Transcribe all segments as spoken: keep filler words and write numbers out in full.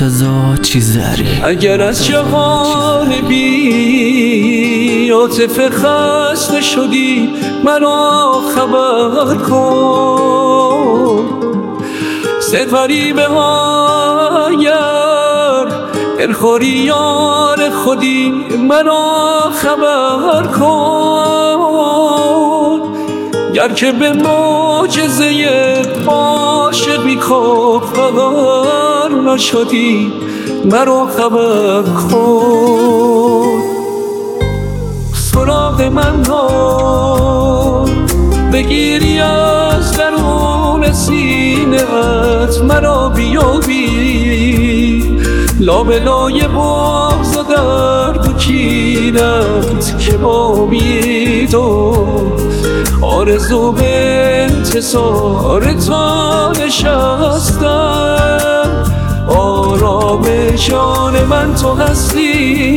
مرتضی چیزری. اگر از جهان بی عاطفه خسته شدی مرا خبر کن، سفری به اگر دلخوری یار خودی مرا خبر کن، گر که به معجزه عاشقی کافر نشدی مرا خبر کن. سراغ من ها بگیری از درون سینه‌ات مرا بیابی، لابلای بغض و درد و کینت که با امید و آرزو به انتظار تو نشستم. آرام جان من تو هستی،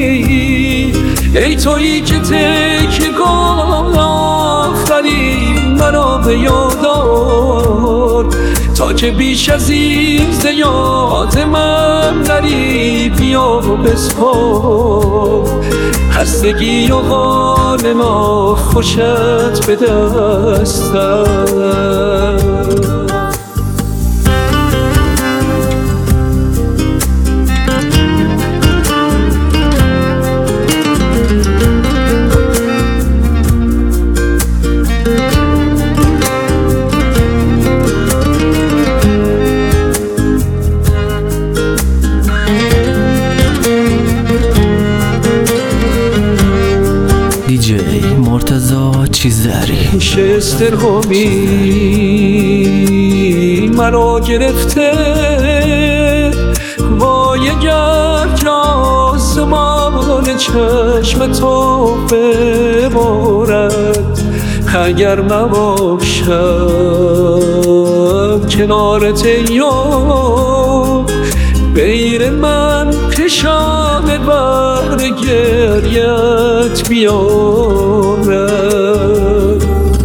ای تویی که تکیه‌گاه آخری مرا به یاد آور، تا که بیش از این ز یاد من نری بیا و بسپار. خستگی و حال ناخوشت به دستم. دیجی مرتضی چیزری. پیش استرهامی مرا گرفته، وای گر که آسمان چشم تو ببارد، اگر نباشم کنارت یا غیر من کشام بر گریت بیارم.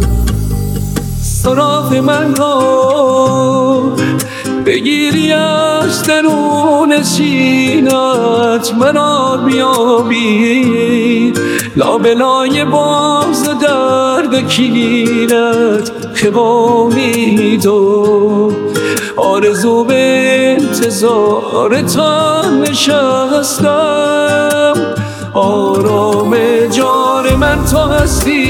سراغ من را بگیری از درون سینه‌ات مرا بیابی، لابلای باز درد کینت که با امید و آرزو به انتظار تو نشستم. آرام جان من تو هستی،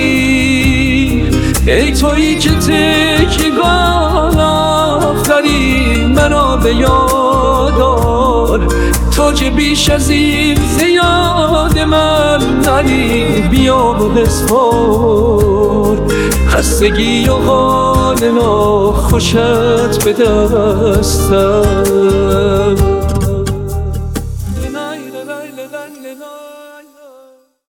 ای تویی که تکیه‌گاه آخری مرا به یاد آر، تو که بیش از این ز یاد من نری بیا و بسپار. خستگی و حال ناخوشت به دستم.